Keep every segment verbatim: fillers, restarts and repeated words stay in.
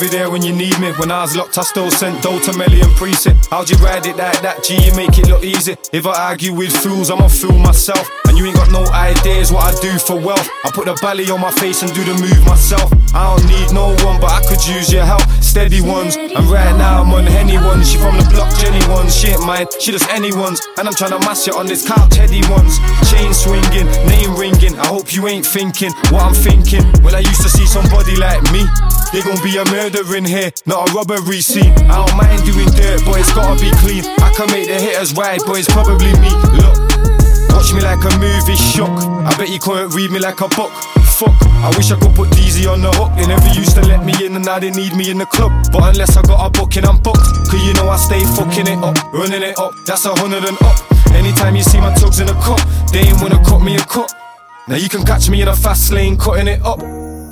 be there when you need me. When I was locked, I still sent dough to Melly and Precinct. How'd you ride it like that, G? You make it look easy. If I argue with fools, I'ma fool myself. And you ain't got no ideas what I do for wealth. I put the belly on my face and do the move myself. I don't need no one, but I could use your help. Steady ones, and right now I'm on Henny ones. She from the block, Jenny ones. She ain't mine, she just anyone's. And I'm tryna mash it on this couch, heady ones. Chain swinging, name ringing. I hope you ain't thinking what I'm thinking. When I used to see somebody like me, they gon' be a murder in here, not a robbery scene. I don't mind doing dirt, but it's gotta be clean. I can make the hitters ride, but it's probably me. Look, watch me like a movie, shook. I bet you couldn't read me like a book. Fuck, I wish I could put D Z on the hook. They never used to let me in and now they need me in the club. But unless I got a booking, I'm booked. Cause you know I stay fucking it up, running it up. That's a hundred and up. Anytime you see my tugs in the cup, they ain't wanna cut me a cut. Now you can catch me in a fast lane, cutting it up.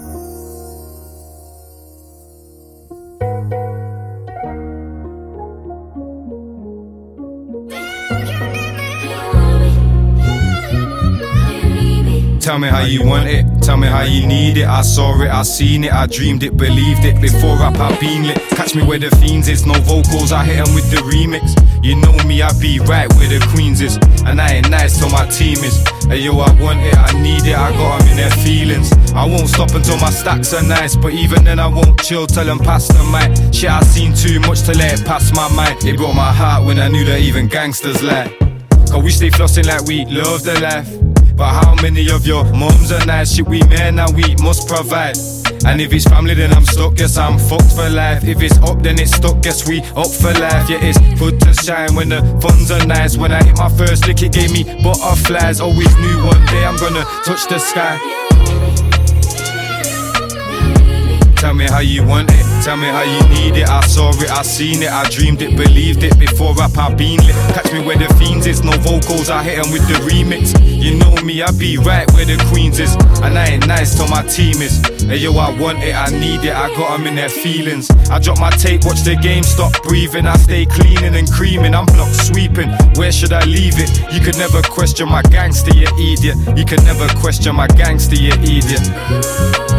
Tell me how you want it, tell me how you need it. I saw it, I seen it, I dreamed it, believed it. Before rap I been lit. Catch me where the fiends is, no vocals, I hit 'em with the remix. You know me, I be right where the queens is. And I ain't nice till my team is. Hey yo, I want it, I need it, I got 'em in their feelings. I won't stop until my stacks are nice, but even then I won't chill till I'm past the mic. Shit, I seen too much to let it pass my mind. It broke my heart when I knew that even gangsters lie. Cause we stay flossing like we love the life. But how many of your mums are nice? Shit, we men and we must provide. And if it's family then I'm stuck, guess I'm fucked for life. If it's up then it's stuck, guess we up for life. Yeah, it's good to shine when the funds are nice. When I hit my first lick it gave me butterflies. Always knew one day I'm gonna touch the sky. Tell me how you want it, tell me how you need it. I saw it, I seen it, I dreamed it, believed it. Before rap I been lit. Catch me where the fiends is, no vocals, I hit 'em with the remix. You know me, I be right where the queens is. And I ain't nice till my team is. Hey yo, I want it, I need it, I got 'em in their feelings. I drop my tape, watch the game stop breathing. I stay cleaning and creaming, I'm block sweeping. Where should I leave it? You could never question my gangster, you idiot. You could never question my gangster, you idiot.